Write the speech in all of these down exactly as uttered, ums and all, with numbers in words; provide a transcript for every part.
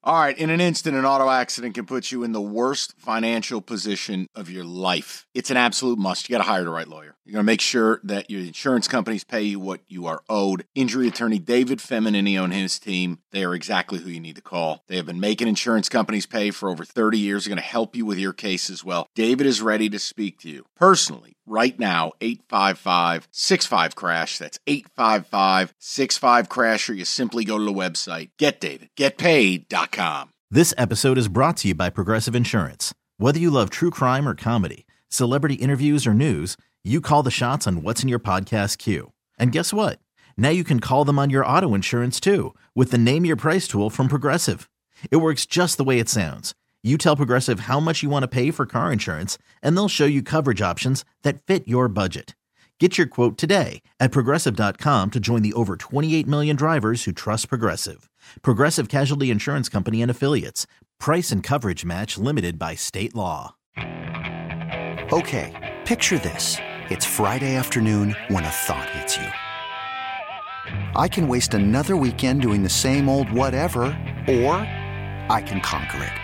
All right, in an instant, an auto accident can put you in the worst financial position of your life. It's an absolute must. You got to hire the right lawyer. You're going to make sure that your insurance companies pay you what you are owed. Injury attorney David Feminini and his team, they are exactly who you need to call. They have been making insurance companies pay for over thirty years. They're going to help you with your case as well. David is ready to speak to you personally right now. eight five five, six five, crash. That's eight five five, six five, crash, or you simply go to the website get david get paid dot com. This episode is brought to you by Progressive Insurance. Whether you love true crime or comedy, celebrity interviews or news, you call the shots on what's in your podcast queue. And guess what? Now you can call them on your auto insurance too with the Name Your Price tool from Progressive. It works just the way it sounds. You tell Progressive how much you want to pay for car insurance, and they'll show you coverage options that fit your budget. Get your quote today at Progressive dot com to join the over twenty-eight million drivers who trust Progressive. Progressive Casualty Insurance Company and Affiliates. Price and coverage match limited by state law. Okay, picture this. It's Friday afternoon when a thought hits you. I can waste another weekend doing the same old whatever, or I can conquer it.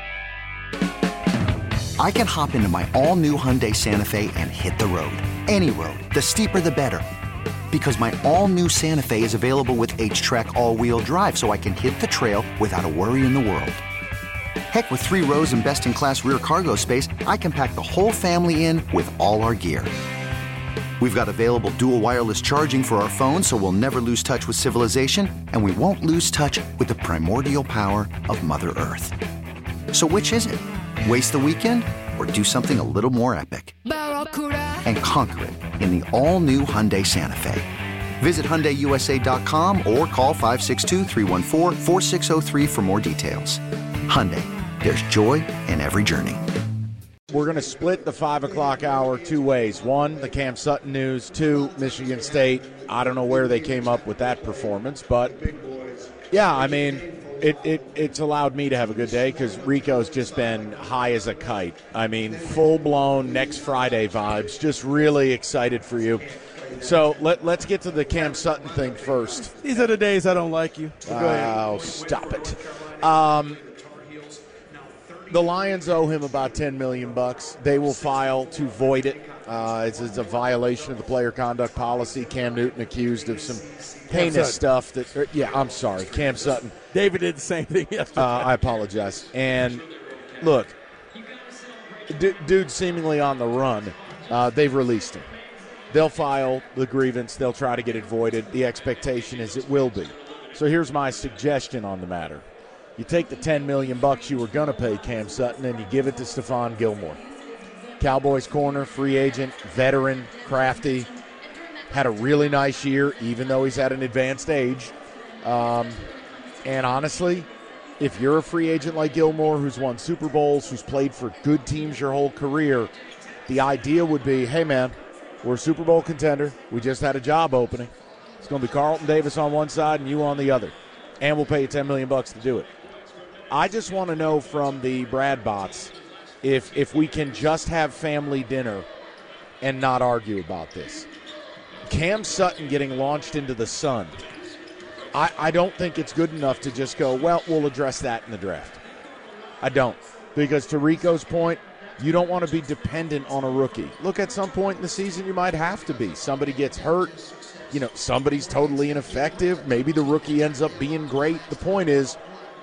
I can hop into my all-new Hyundai Santa Fe and hit the road. Any road. The steeper, the better. Because my all-new Santa Fe is available with H-Track all-wheel drive, so I can hit the trail without a worry in the world. Heck, with three rows and best-in-class rear cargo space, I can pack the whole family in with all our gear. We've got available dual wireless charging for our phones, so we'll never lose touch with civilization, and we won't lose touch with the primordial power of Mother Earth. So which is it? Waste the weekend or do something a little more epic? And conquer it in the all-new Hyundai Santa Fe. Visit Hyundai U S A dot com or call five six two, three one four, four six zero three for more details. Hyundai, there's joy in every journey. We're going to split the five o'clock hour two ways. One, the Cam Sutton news. Two, Michigan State. I don't know where they came up with that performance, but yeah, I mean, it, it it's allowed me to have a good day because Rico's just been high as a kite. I mean, full-blown next Friday vibes. Just really excited for you. So let, let's get to the Cam Sutton thing first. These are the days I don't like you. So go ahead. Oh, stop it. Um, the Lions owe him about ten million bucks. They will file to void it. Uh, it's, it's a violation of the player conduct policy. Cam Newton accused of some heinous stuff. That, er, yeah, I'm sorry, Cam Sutton. David did the same thing yesterday. Uh, I apologize. And look, d- dude seemingly on the run. Uh, they've released him. They'll file the grievance. They'll try to get it voided. The expectation is it will be. So here's my suggestion on the matter. You take the ten million bucks you were going to pay Cam Sutton and you give it to Stephon Gilmore. Cowboys corner, free agent, veteran, crafty. Had a really nice year, even though he's at an advanced age. Um, and honestly, if you're a free agent like Gilmore who's won Super Bowls, who's played for good teams your whole career, the idea would be, hey, man, we're a Super Bowl contender. We just had a job opening. It's going to be Carlton Davis on one side and you on the other. And we'll pay you ten million bucks to do it. I just want to know from the Brad bots if if we can just have family dinner and not argue about this. Cam Sutton getting launched into the sun, I, I don't think it's good enough to just go, well, we'll address that in the draft. I don't. Because to Rico's point, you don't want to be dependent on a rookie. Look, at some point in the season, you might have to be. Somebody gets hurt. You know, somebody's totally ineffective. Maybe the rookie ends up being great. The point is,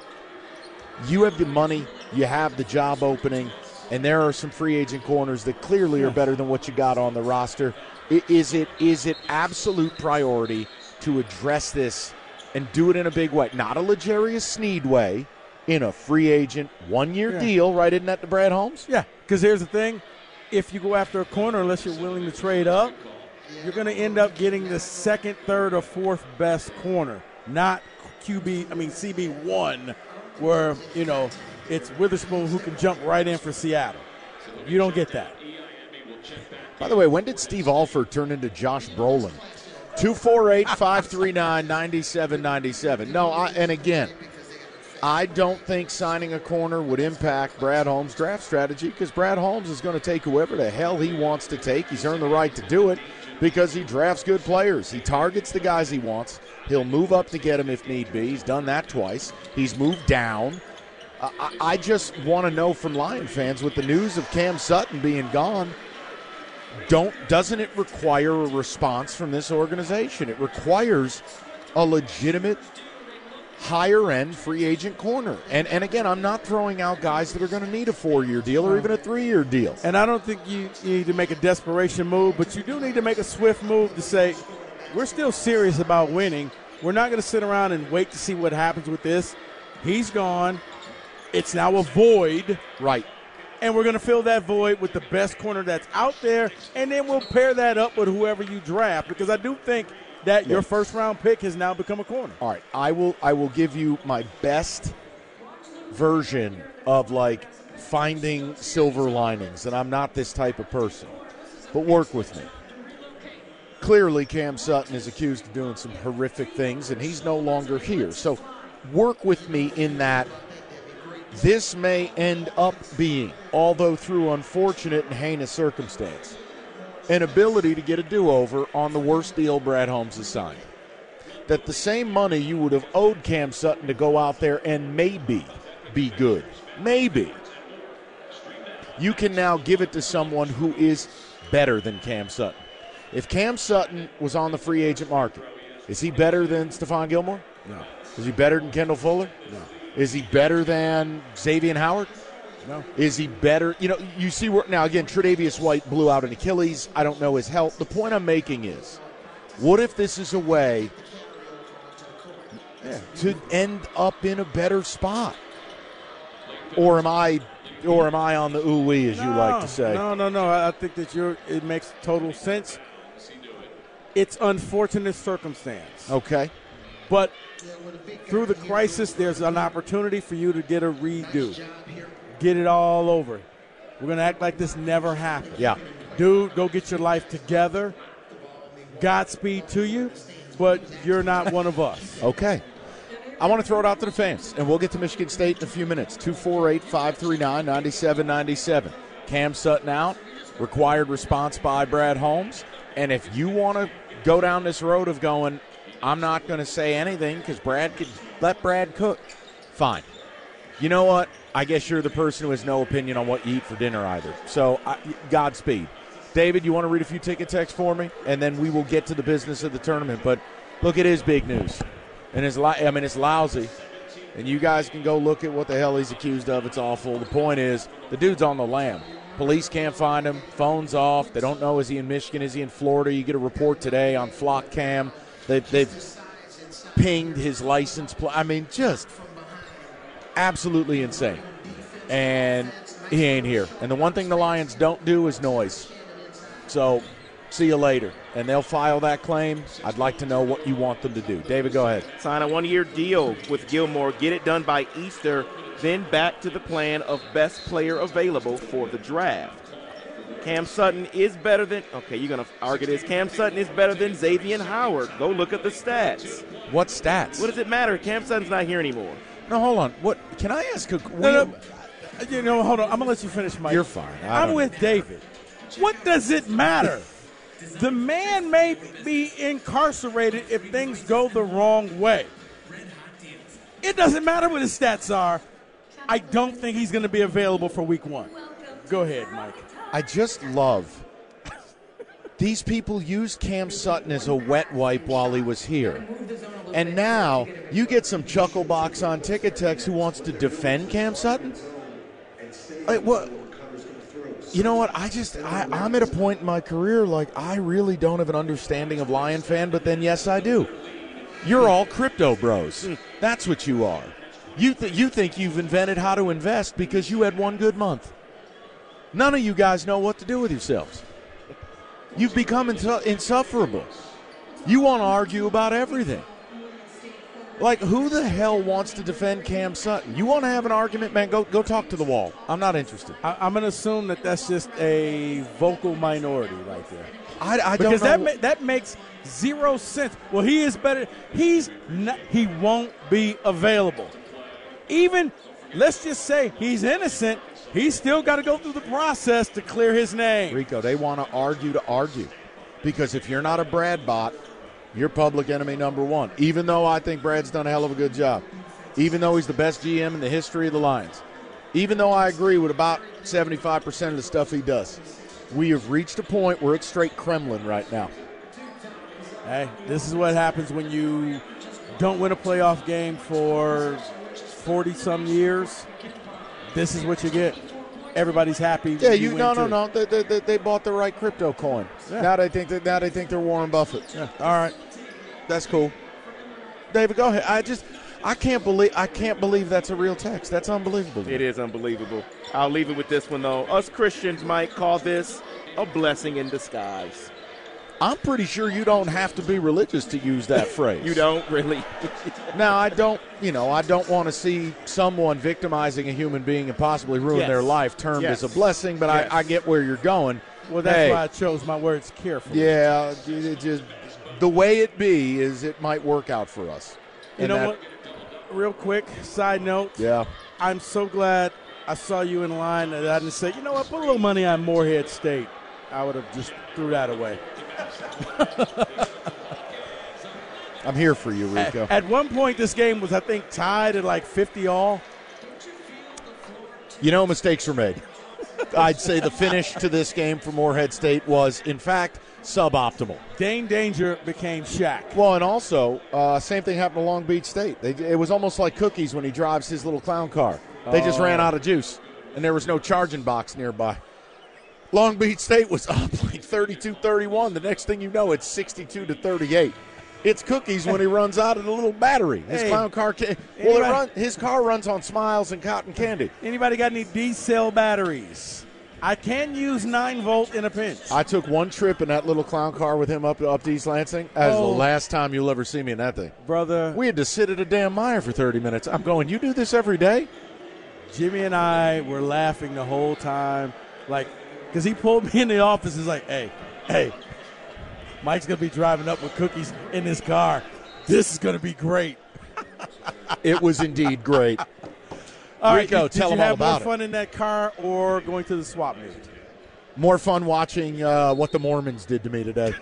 you have the money, you have the job opening, and there are some free agent corners that clearly are better than what you got on the roster. Is it is it absolute priority to address this and do it in a big way? Not a L'Jarius Sneed way, in a free agent, one-year yeah. deal, right? Isn't that the Brad Holmes? Yeah, because here's the thing. If you go after a corner, unless you're willing to trade up, you're going to end up getting the second, third, or fourth best corner, not Q B, I mean C B one, where, you know, it's Witherspoon who can jump right in for Seattle. You don't get that. By the way, when did Steve Alford turn into Josh Brolin? two four eight, five three nine, nine seven nine seven. No, I, and again, I don't think signing a corner would impact Brad Holmes' draft strategy because Brad Holmes is going to take whoever the hell he wants to take. He's earned the right to do it because he drafts good players. He targets the guys he wants. He'll move up to get them if need be. He's done that twice. He's moved down. I, I just want to know from Lion fans, with the news of Cam Sutton being gone, don't doesn't it require a response from this organization? It requires a legitimate higher-end free agent corner. And and again, I'm not throwing out guys that are going to need a four-year deal or even a three-year deal. And I don't think you, you need to make a desperation move, but you do need to make a swift move to say, we're still serious about winning. We're not going to sit around and wait to see what happens with this. He's gone. It's now a void. Right. And we're going to fill that void with the best corner that's out there, and then we'll pair that up with whoever you draft, because I do think that yes. your first-round pick has now become a corner. All right, I will I will give you my best version of, like, finding silver linings, and I'm not this type of person, but work with me. Clearly, Cam Sutton is accused of doing some horrific things, and he's no longer here. So work with me in that this may end up being, although through unfortunate and heinous circumstance, an ability to get a do-over on the worst deal Brad Holmes has signed. That the same money you would have owed Cam Sutton to go out there and maybe be good, maybe, you can now give it to someone who is better than Cam Sutton. If Cam Sutton was on the free agent market, is he better than Stephon Gilmore? No. Is he better than Kendall Fuller? No. Is he better than Xavier Howard? No. Is he better? You know, you see where now again, Tre'Davious White blew out an Achilles. I don't know his health. The point I'm making is, what if this is a way yeah, to end up in a better spot? Or am I, or am I on the ooh-wee, as no, you like to say? No, no, no. I think that you're. It makes total sense. It's unfortunate circumstance. Okay. But through the crisis, there's an opportunity for you to get a redo. Get it all over. We're going to act like this never happened. Yeah. Dude, go get your life together. Godspeed to you, but you're not one of us. Okay. I want to throw it out to the fans, and we'll get to Michigan State in a few minutes. two four eight, five three nine, nine seven nine seven. Cam Sutton out. Required response by Brad Holmes. And if you want to go down this road of going, I'm not going to say anything because Brad could let Brad cook, fine. You know what? I guess you're the person who has no opinion on what you eat for dinner either. So, I, Godspeed. David, you want to read a few ticket texts for me? And then we will get to the business of the tournament. But, look, it is big news. And it's, I mean, it's lousy. And you guys can go look at what the hell he's accused of. It's awful. The point is, the dude's on the lam. Police can't find him. Phone's off. They don't know, is he in Michigan? Is he in Florida? You get a report today on Flock Cam. They've, they've pinged his license plate. I mean, just absolutely insane. And he ain't here. And the one thing the Lions don't do is noise. So, see you later. And they'll file that claim. I'd like to know what you want them to do. David, go ahead. Sign a one-year deal with Gilmore. Get it done by Easter. Then back to the plan of best player available for the draft. Cam Sutton is better than – okay, you're going to argue this. Cam Sutton is better than Xavier Howard. Go look at the stats. What stats? What does it matter? Cam Sutton's not here anymore. No, hold on. What? Can I ask a – no, no, you know, hold on. I'm going to let you finish, Mike. You're fine. I'm with David. What does it matter? The man may be incarcerated if things go the wrong way. It doesn't matter what his stats are. I don't think he's going to be available for week one. Go ahead, Mike. I just love these people used Cam Sutton as a wet wipe while he was here. And now you get some chuckle box on Ticket Text who wants to defend Cam Sutton? Like, what? You know what? I just, I, I'm at a point in my career, like, I really don't have an understanding of Lion fan, but then, yes, I do. You're all crypto bros. That's what you are. You, th- you think you've invented how to invest because you had one good month. None of you guys know what to do with yourselves. You've become insu- insufferable. You want to argue about everything. Like, who the hell wants to defend Cam Sutton? You want to have an argument, man, go go talk to the wall. I'm not interested. I, I'm going to assume that that's just a vocal minority right there. I, I because don't know. that ma- that makes zero sense. Well, he is better. He's not, he won't be available. Even, let's just say he's innocent, he's still got to go through the process to clear his name. Rico, they want to argue to argue. Because if you're not a Brad bot, you're public enemy number one, even though I think Brad's done a hell of a good job. even though he's the best G M in the history of the Lions, even though I agree with about seventy-five percent of the stuff he does, we have reached a point where it's straight Kremlin right now. Hey, this is what happens when you don't win a playoff game for forty-some years. This is what you get. Everybody's happy. Yeah, you, you no, no, no, no. They, they, they bought the right crypto coin. Yeah. Now they think that now they think they're Warren Buffett. Yeah. All right, that's cool. David, go ahead. I just, I can't believe, I can't believe that's a real text. That's unbelievable. It is unbelievable. I'll leave it with this one though. Us Christians might call this a blessing in disguise. I'm pretty sure you don't have to be religious to use that phrase. You don't really. Now, I don't, you know, I don't want to see someone victimizing a human being and possibly ruin Yes. their life termed Yes. as a blessing, but Yes. I, I get where you're going. well, that's Hey. why I chose my words carefully. Yeah, it just the way it be is it might work out for us. You And know that- what? Real quick, side note. Yeah. I'm so glad I saw you in line that I didn't say, you know what, put a little money on Morehead State. I would have just threw that away. I'm here for you, Rico. At, at one point, this game was, I think, tied at like fifty all. You know, mistakes were made. I'd say the finish to this game for Morehead State was, in fact, suboptimal. Dane Danger became Shaq. Well, and also, uh, same thing happened to Long Beach State. They, it was almost like Cookies when he drives his little clown car. They just Oh. ran out of juice, and there was no charging box nearby. Long Beach State was up like thirty-two thirty-one. The next thing you know, it's sixty-two to thirty-eight. It's Cookies when he runs out of the little battery. His Hey, clown car, can, well, it anybody- run, his car runs on Smiles and cotton candy. Anybody got any D-cell batteries? I can use nine volt in a pinch. I took one trip in that little clown car with him up up to East Lansing. That was Oh. the last time you'll ever see me in that thing. Brother, We had to sit at a damn Meijer for thirty minutes. I'm going, you do this every day? Jimmy and I were laughing the whole time. Like, because he pulled me in the office. He's like, hey, hey, Mike's going to be driving up with Cookies in his car. This is going to be great. It was indeed great. All right, Rico, did, tell did him you all have more about it. fun in that car or going to the swap meet? More fun watching uh, what the Mormons did to me today.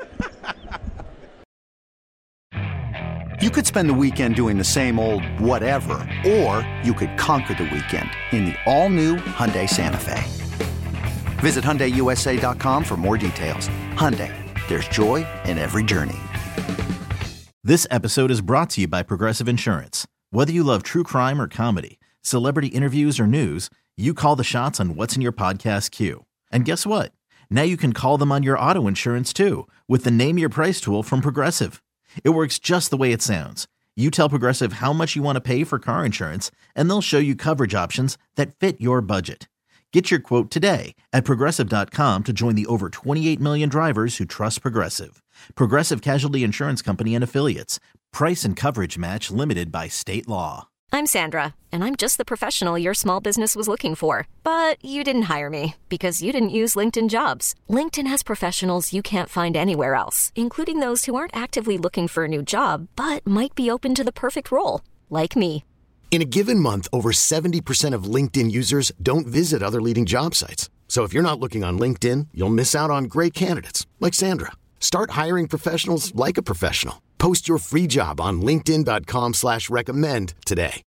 You could spend the weekend doing the same old whatever, or you could conquer the weekend in the all-new Hyundai Santa Fe. Visit Hyundai U S A dot com for more details. Hyundai, there's joy in every journey. This episode is brought to you by Progressive Insurance. Whether you love true crime or comedy, celebrity interviews or news, you call the shots on what's in your podcast queue. And guess what? Now you can call them on your auto insurance too with the Name Your Price tool from Progressive. It works just the way it sounds. You tell Progressive how much you want to pay for car insurance, and they'll show you coverage options that fit your budget. Get your quote today at Progressive dot com to join the over twenty-eight million drivers who trust Progressive. Progressive Casualty Insurance Company and Affiliates. Price and coverage match limited by state law. I'm Sandra, and I'm just the professional your small business was looking for. But you didn't hire me because you didn't use LinkedIn Jobs. LinkedIn has professionals you can't find anywhere else, including those who aren't actively looking for a new job, but might be open to the perfect role, like me. In a given month, over seventy percent of LinkedIn users don't visit other leading job sites. So if you're not looking on LinkedIn, you'll miss out on great candidates like Sandra. Start hiring professionals like a professional. Post your free job on linkedin dot com slash recommend today.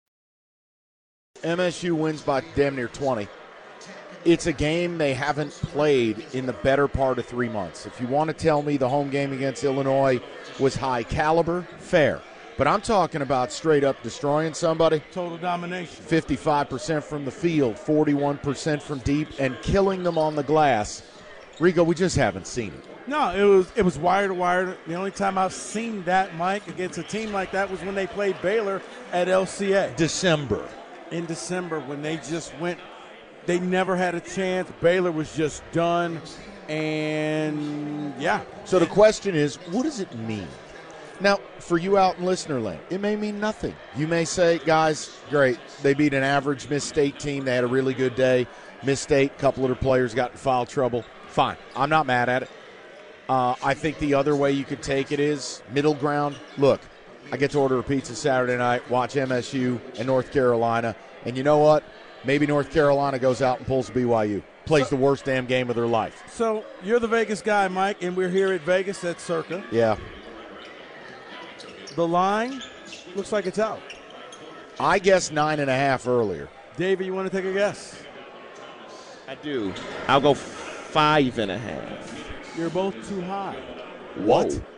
M S U wins by damn near twenty. It's a game they haven't played in the better part of three months. If you want to tell me the home game against Illinois was high caliber, fair. But I'm talking about straight up destroying somebody. Total domination. fifty-five percent from the field, forty-one percent from deep, and killing them on the glass. Rico, we just haven't seen it. No, it was it was wire to wire. The only time I've seen that, Mike, against a team like that was when they played Baylor at L C A. December. In December, when they just went, they never had a chance. Baylor was just done. And, yeah. So the question is, what does it mean? Now, for you out in listener land, it may mean nothing. You may say, guys, great. They beat an average Miss State team. They had a really good day. Miss State, a couple of their players got in foul trouble. Fine. I'm not mad at it. Uh, I think the other way you could take it is middle ground. Look, I get to order a pizza Saturday night, watch M S U and North Carolina, and you know what? Maybe North Carolina goes out and pulls B Y U, plays the worst damn game of their life. So you're the Vegas guy, Mike, and we're here at Vegas at Circa. Yeah. The line looks like it's out. I guess nine and a half earlier. David, you want to take a guess? I do. I'll go five and a half. You're both too high. What? Whoa.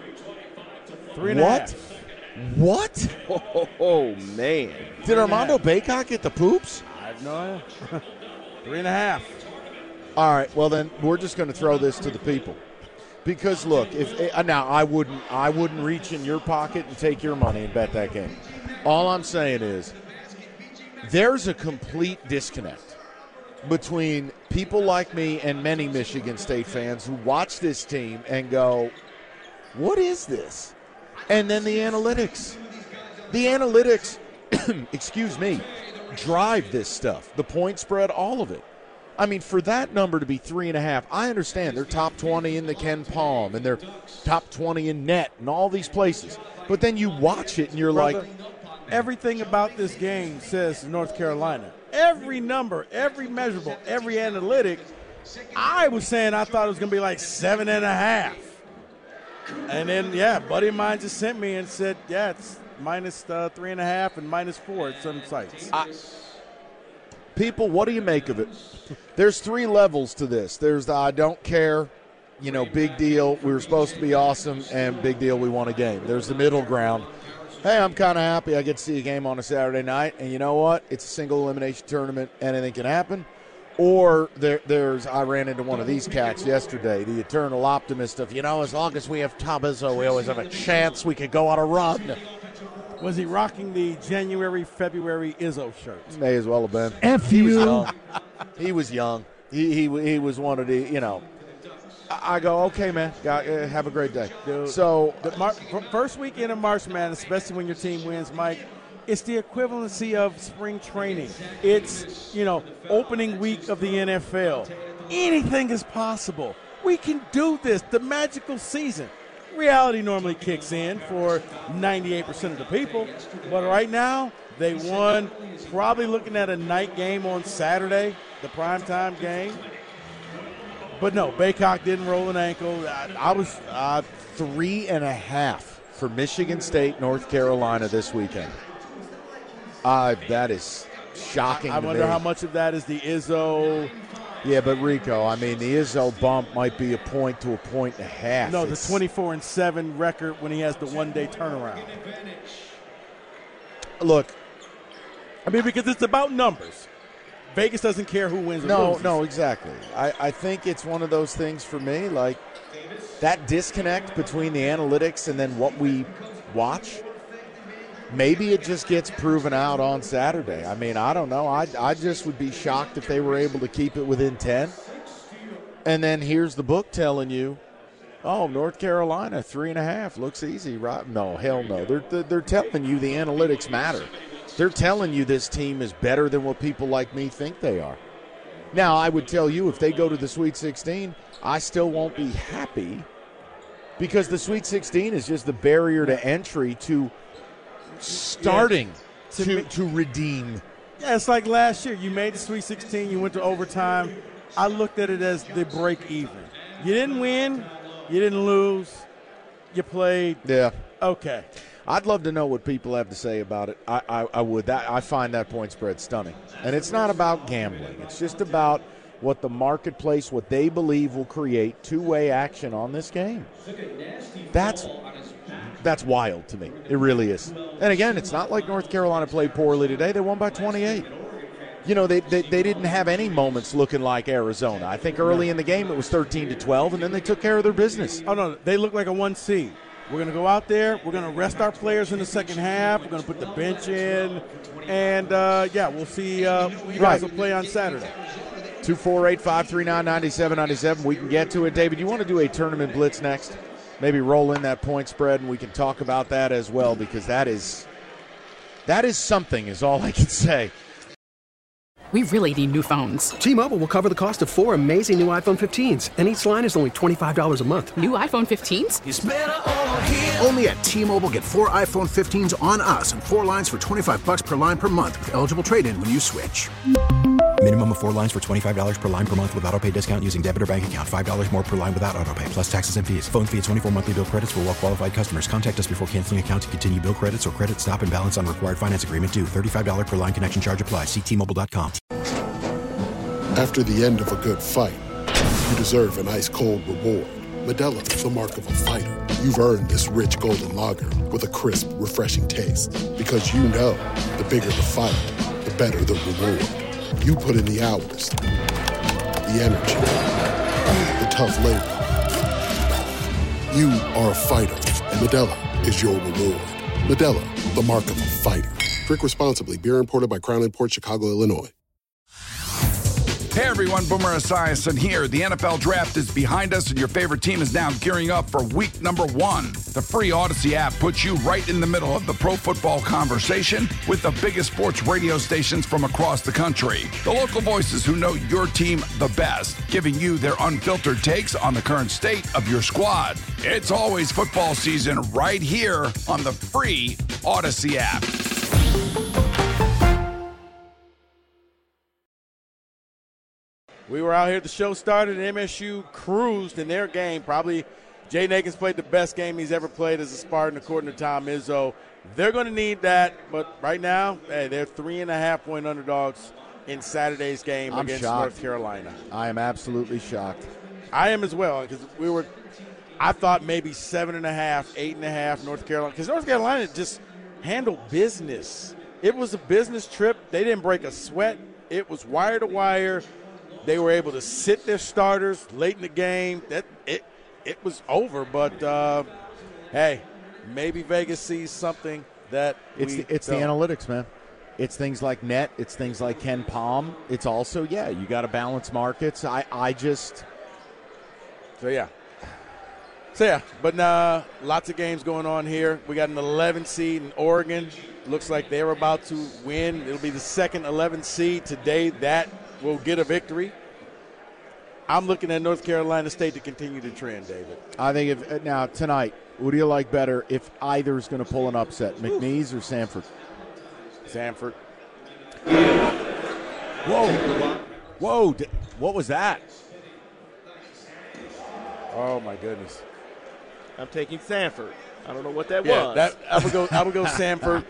Three and what? a half. What? Oh, oh, man. Did Armando Baycock get the poops? I have no idea. Three and a half. All right, well then we're just going to throw this to the people, because look, if now I wouldn't, I wouldn't reach in your pocket and take your money and bet that game. All I'm saying is, there's a complete disconnect between people like me and many Michigan State fans who watch this team and go, "What is this?" And then the analytics, the analytics, excuse me, drive this stuff. The point spread, all of it. I mean, for that number to be three and a half, I understand they're top twenty in the Ken Palm and they're top twenty in net and all these places. But then you watch it and you're Brother, like, everything about this game says North Carolina. Every number, every measurable, every analytic. I was saying I thought it was going to be like seven and a half. And then, yeah, a buddy of mine just sent me and said, yeah, it's minus uh, three and a half and minus four at some sites. I, people, what do you make of it? There's three levels to this. There's the I don't care, you know, big deal, we were supposed to be awesome, and big deal, we won a game. There's the middle ground. Hey, I'm kind of happy I get to see a game on a Saturday night, and you know what? It's a single elimination tournament. Anything can happen. Or there, there's, I ran into one of these cats yesterday, the eternal optimist of, you know, as long as we have Tom Izzo, we always have a chance we could go on a run. Was he rocking the January, February Izzo shirt? May as well have been. F He was you. young. He was young. He, he, he was one of the, you know. I, I go, okay, man, got, uh, have a great day. Dude, so, the Mar- first weekend of March Madness, especially when your team wins, Mike, it's the equivalency of spring training. It's, you know, opening week of the N F L. Anything is possible. We can do this. The magical season. Reality normally kicks in for ninety-eight percent of the people. But right now, they won. Probably looking at a night game on Saturday, the primetime game. But no, Baycock didn't roll an ankle. I, I was uh, three and a half for Michigan State, North Carolina this weekend. Uh, that is shocking I, I to wonder me. how much of that is the Izzo. Yeah, but Rico, I mean, the Izzo bump might be a point to a point and a half. No, it's, the twenty-four and seven record when he has the one-day turnaround. Look, I mean, because it's about numbers. Vegas doesn't care who wins or no, loses. no, exactly. I, I think it's one of those things for me, like that disconnect between the analytics and then what we watch. Maybe it just gets proven out on Saturday. I mean, I don't know. I, I just would be shocked if they were able to keep it within ten. And then here's the book telling you, oh, North Carolina, three and a half, looks easy, right? No, hell no. They're, they're, they're telling you the analytics matter. They're telling you this team is better than what people like me think they are. Now, I would tell you if they go to the Sweet sixteen, I still won't be happy because the Sweet sixteen is just the barrier to entry to starting yeah, to, to, me, to redeem. Yeah, it's like last year. You made the Sweet sixteen. You went to overtime. I looked at it as the break even. You didn't win. You didn't lose. You played. Yeah. Okay. I'd love to know what people have to say about it. I, I, I would. That I find that point spread stunning. And it's not about gambling. It's just about what the marketplace, what they believe will create two-way action on this game. That's that's wild to me. It really is. And again, it's not like North Carolina played poorly today. They won by twenty-eight. You know, they, they they didn't have any moments looking like Arizona. I think early in the game it was thirteen to twelve, and then they took care of their business. Oh, no, they look like a one seed. We're going to go out there. We're going to rest our players in the second half. We're going to put the bench in. And, uh, yeah, we'll see uh, you guys Right. will play on Saturday. two four eight, five three nine, nine seven nine seven. We can get to it. David, you want to do a tournament blitz next? Maybe roll in that point spread, and we can talk about that as well, because that is that is something is all I can say. We really need new phones. T-Mobile will cover the cost of four amazing new iPhone fifteens, and each line is only twenty-five dollars a month. New iPhone fifteens? It's better over here. Only at T-Mobile, get four iPhone fifteens on us and four lines for twenty-five bucks per line per month with eligible trade-in when you switch. Minimum of four lines for twenty-five dollars per line per month with auto pay discount using debit or bank account. five dollars more per line without auto pay, plus taxes and fees. Phone fee at twenty-four monthly bill credits for well qualified customers. Contact us before canceling account to continue bill credits or credit stop and balance on required finance agreement due. thirty-five dollars per line connection charge applies. See T Mobile dot com. After the end of a good fight, you deserve an ice-cold reward. Modelo is the mark of a fighter. You've earned this rich golden lager with a crisp, refreshing taste. Because you know, the bigger the fight, the better the reward. You put in the hours, the energy, the tough labor. You are a fighter, and Modelo is your reward. Modelo, the mark of a fighter. Drink responsibly. Beer imported by Crown Imports, Chicago, Illinois. Hey everyone, Boomer Esiason here. The N F L Draft is behind us and your favorite team is now gearing up for week number one. The free Odyssey app puts you right in the middle of the pro football conversation with the biggest sports radio stations from across the country. The local voices who know your team the best, giving you their unfiltered takes on the current state of your squad. It's always football season right here on the free Odyssey app. We were out here. The show started, and M S U cruised in their game. Probably Jaden Akins played the best game he's ever played as a Spartan, according to Tom Izzo. They're going to need that, but right now, hey, they're three and a half point underdogs in Saturday's game I'm against shocked. North Carolina. I am absolutely shocked. I am as well, because we were. I thought maybe seven and a half, eight and a half, North Carolina, because North Carolina just handled business. It was a business trip. They didn't break a sweat. It was wire to wire. They were able to sit their starters late in the game. That it it was over, but uh, hey, maybe Vegas sees something that It's we the, it's don't. the analytics, man. It's things like net. It's things like Ken Palm. It's also, yeah, you got to balance markets. I, I just So yeah, so yeah, but uh, lots of games going on here. We got an eleven seed in Oregon. Looks like they're about to win. It'll be the second eleven seed today. That will get a victory. I'm looking at North Carolina State to continue the trend, David. I think if now tonight, what do you like better if either is going to pull an upset, McNeese or Sanford? Sanford. Whoa, whoa! What was that? Oh my goodness! I'm taking Sanford. I don't know what that Yeah, was. that, I would go. I would go Sanford.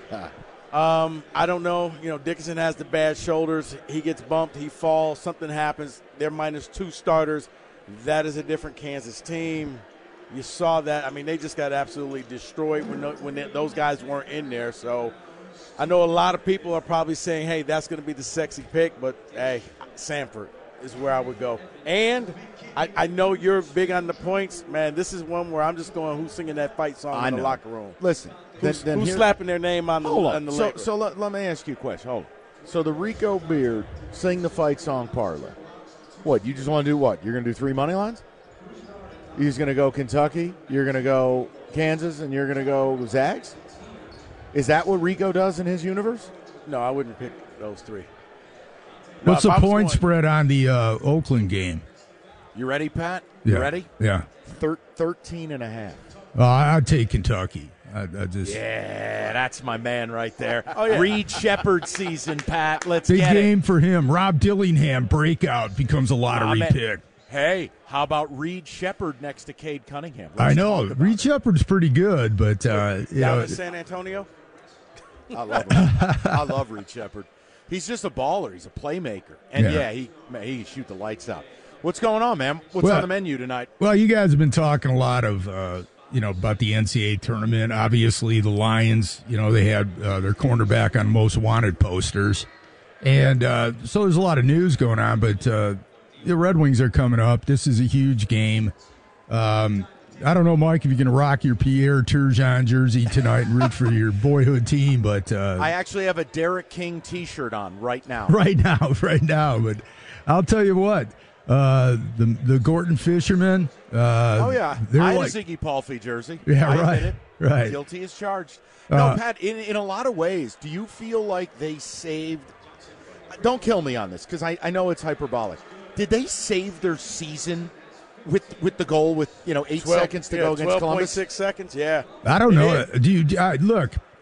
Um, I don't know. You know, Dickinson has the bad shoulders. He gets bumped. He falls. Something happens. They're minus two starters. That is a different Kansas team. You saw that. I mean, they just got absolutely destroyed when no, when they, those guys weren't in there. So I know a lot of people are probably saying, hey, that's going to be the sexy pick. But, hey, Sanford is where I would go. And I, I know you're big on the points. Man, this is one where I'm just going, who's singing that fight song I in the know. locker room? Listen, Who's, then, then who's here- slapping their name on the, Hold on on. the So, liquor? so let, let me ask you a question. Hold on. So the Rico Beard sing the fight song parlay. What, you just want to do what? You're going to do three money lines? You're just going to go Kentucky, you're going to go Kansas, and you're going to go Zags? Is that what Rico does in his universe? No, I wouldn't pick those three. What's No, the if I was point going- spread on the uh, Oakland game? You ready, Pat? You Yeah. ready? Yeah. Thir- thirteen and a half. Uh, I'd take Kentucky. I, I just Yeah, that's my man right there. Oh, yeah. Reed Shepard season, Pat. Let's big get game it. for him. Rob Dillingham breakout becomes a lottery Ah, man. pick. Hey, how about Reed Shepard next to Cade Cunningham? I Let's know talk about Reed it. Shepard's pretty good, but uh, you Down know, in San Antonio? I love him. I love Reed Shepard. He's just a baller. He's a playmaker, and Yeah. yeah, he man, he can shoot the lights out. What's going on, man? What's Well- on the menu tonight? well, you guys have been talking a lot of uh, you know about the N C double A tournament. Obviously, the Lions. You know they had uh, their cornerback on most wanted posters, and uh, so there's a lot of news going on. But uh, the Red Wings are coming up. This is a huge game. Um, I don't know, Mike, if you can rock your Pierre Turgeon jersey tonight and root for your boyhood team, but uh, I actually have a Derek King T-shirt on right now. right now, right now. But I'll tell you what, uh, the the Gorton Fishermen. Uh, Oh yeah, they're I had like, a Ziggy Palfy jersey. Yeah, I admit right, it. right. Guilty as charged. No, Uh, Pat. In in a lot of ways, do you feel like they saved? Don't kill me on this because I, I know it's hyperbolic. Did they save their season with with the goal with you know eight twelve seconds to yeah, go against twelve point Columbus? six seconds, yeah. I don't They know. did. Do you I, look?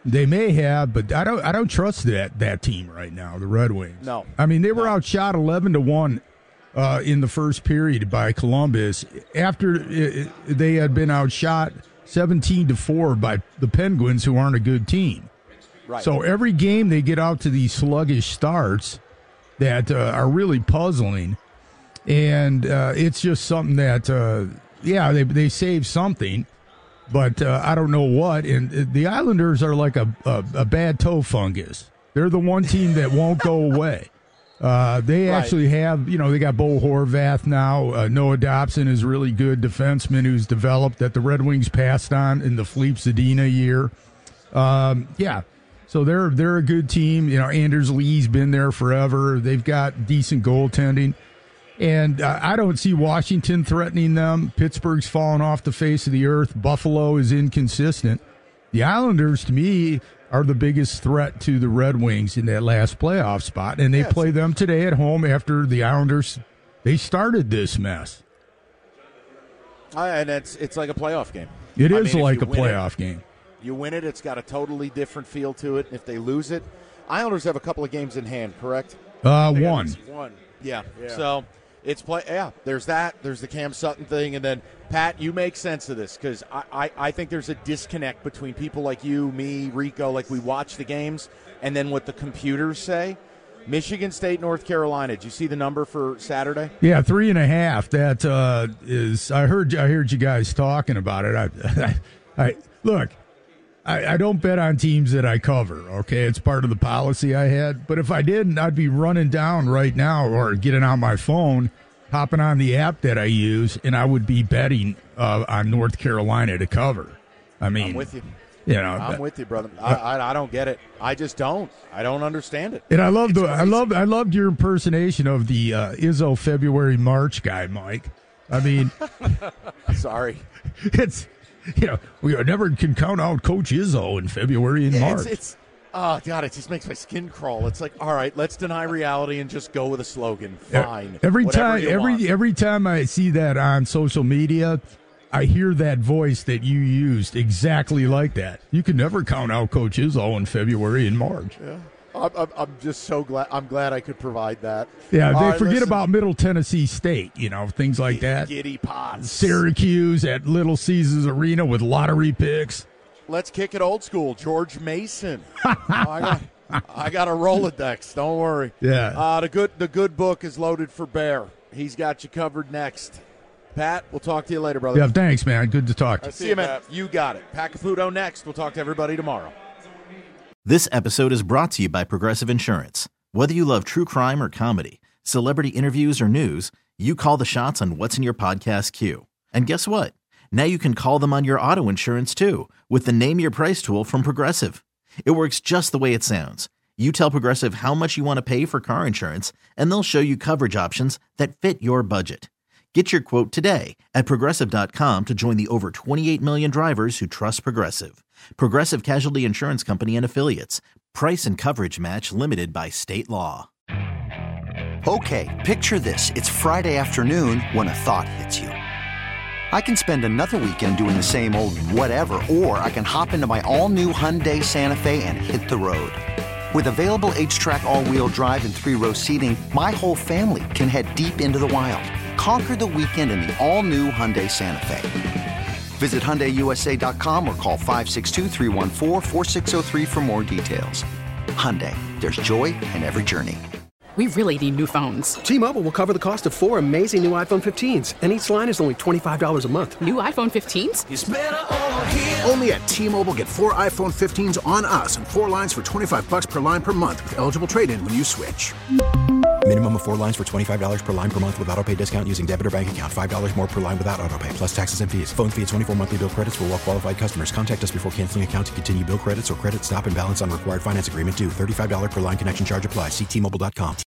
They may have, but I don't. I don't trust that that team right now. The Red Wings. No. I mean, they were No. outshot eleven to one uh, in the first period by Columbus. After it, they had been outshot seventeen to four by the Penguins, who aren't a good team. Right. So every game they get out to these sluggish starts that uh, are really puzzling, and uh, it's just something that, uh, yeah, they they save something. But uh, I don't know what. And the Islanders are like a, a, a bad toe fungus. They're the one team that won't go away. Uh, they Right. actually have, you know, they got Bo Horvath now. Uh, Noah Dobson is really good defenseman who's developed that the Red Wings passed on in the Philippe Zadina year. Um, yeah, so they're they're a good team. You know, Anders Lee's been there forever. They've got decent goaltending. And uh, I don't see Washington threatening them. Pittsburgh's fallen off the face of the earth. Buffalo is inconsistent. The Islanders, to me, are the biggest threat to the Red Wings in that last playoff spot. And they Yeah, play them today at home after the Islanders, they started this mess. Uh, and it's it's like a playoff game. It I is mean, if like you a win it- playoff game. You win it, it's got a totally different feel to it. If they lose it, Islanders have a couple of games in hand, correct? Uh, They got one. One. Yeah. So it's play. Yeah. There's that. There's the Cam Sutton thing, and then Pat, you make sense of this because I, I I think there's a disconnect between people like you, me, Rico. Like we watch the games, and then what the computers say. Michigan State, North Carolina. Did you see the number for Saturday? Yeah, three and a half. That uh, is. I heard. I heard you guys talking about it. I, I, I look. I, I don't bet on teams that I cover. Okay, it's part of the policy I had. But if I didn't, I'd be running down right now or getting on my phone, hopping on the app that I use, and I would be betting uh, on North Carolina to cover. I mean, I'm with you. You know, I'm with you, brother. I, I I don't get it. I just don't. I don't understand it. And I love the. I love. I loved your impersonation of the uh, Izzo February March guy, Mike. I mean, sorry, it's. You know, we never can count out Coach Izzo in February and Yeah, March. It's, it's oh god, it just makes my skin crawl. It's like, all right, let's deny reality and just go with a slogan. Fine. Every Whatever time, you every want. every time I see that on social media, I hear that voice that you used exactly like that. You can never count out Coach Izzo in February and March. Yeah. I'm, I'm, I'm just so glad. I'm glad I could provide that. Yeah, All they right, forget listen. about Middle Tennessee State, you know, things like that. Giddy pots. Syracuse at Little Caesars Arena with lottery picks. Let's kick it old school. George Mason. oh, I got, I got a Rolodex. Don't worry. Yeah. Uh, the good, the good book is loaded for bear. He's got you covered next. Pat, we'll talk to you later, brother. Yeah, thanks, man. Good to talk to you. See you, man. You got it. Pack of Pluto next. We'll talk to everybody tomorrow. This episode is brought to you by Progressive Insurance. Whether you love true crime or comedy, celebrity interviews or news, you call the shots on what's in your podcast queue. And guess what? Now you can call them on your auto insurance too with the Name Your Price tool from Progressive. It works just the way it sounds. You tell Progressive how much you want to pay for car insurance, and they'll show you coverage options that fit your budget. Get your quote today at Progressive dot com to join the over twenty-eight million drivers who trust Progressive. Progressive Casualty Insurance Company and Affiliates. Price and coverage match limited by state law. Okay, picture this. It's Friday afternoon when a thought hits you. I can spend another weekend doing the same old whatever, or I can hop into my all-new Hyundai Santa Fe and hit the road. With available H-Track all-wheel drive and three-row seating, my whole family can head deep into the wild. Conquer the weekend in the all-new Hyundai Santa Fe. Visit Hyundai U S A dot com or call five six two, three one four, four six zero three for more details. Hyundai, there's joy in every journey. We really need new phones. T-Mobile will cover the cost of four amazing new iPhone fifteens, and each line is only twenty-five dollars a month. New iPhone fifteens? It's better over here. Only at T-Mobile, get four iPhone fifteens on us and four lines for twenty-five bucks per line per month with eligible trade-in when you switch. Minimum of four lines for twenty-five dollars per line per month with autopay discount using debit or bank account. five dollars more per line without autopay, plus taxes and fees. Phone fee at twenty-four monthly bill credits for well-qualified customers. Contact us before canceling account to continue bill credits or credit stop and balance on required finance agreement due. thirty-five dollars per line connection charge applies. See T Mobile dot com.